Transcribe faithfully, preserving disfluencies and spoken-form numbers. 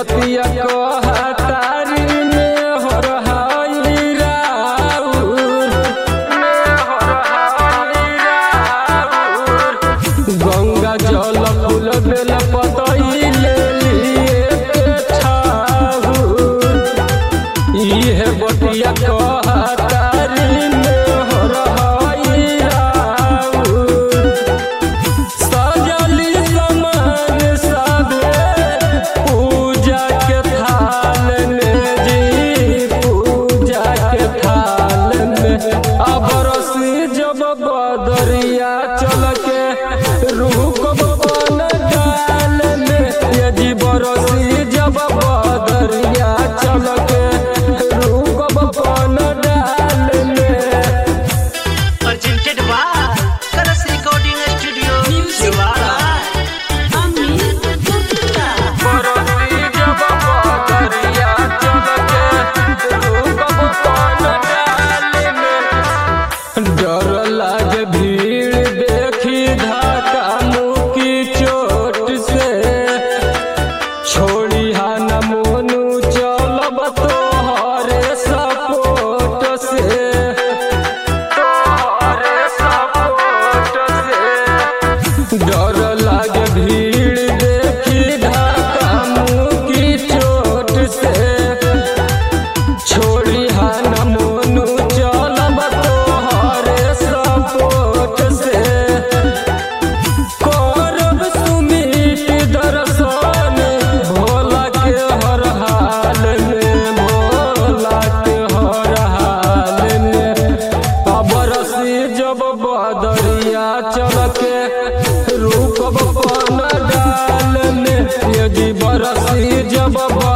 बतिया कहतारी में हर हाई राउर गंगा जल फूल बेल पतई ले लिए ठाकुर इहे बतिया कहतारी में हर हाई राउर सजली समान सबे पूजा के थाल में जी पूजा के थाल में अब रसी जब बदरिया चल के रुक बन डाल में यदि बरसी जब बदरिया चल के रुक बन डाल में presented by Karas Recording Studio, Jiwara. बरसी जब बदरिया चल के रुक बन डाल में डर लागे भीड़ देखी धक्का मुक्की चोट से छोड़ी हान मोनू चलब तोहरे सपोर्ट से तोहरे सपोर्ट से डर लागे भीड़ देखी धक्का मुक्की चोट से छोड़ी हान मोनू चलब तोहरे सपोर्ट से करब सुमित दर्शन भोला के हर हाल में भोला के हर हाल में अब रसी जब बदरिया चल के रुकब पन डाल में यदि बरसी जब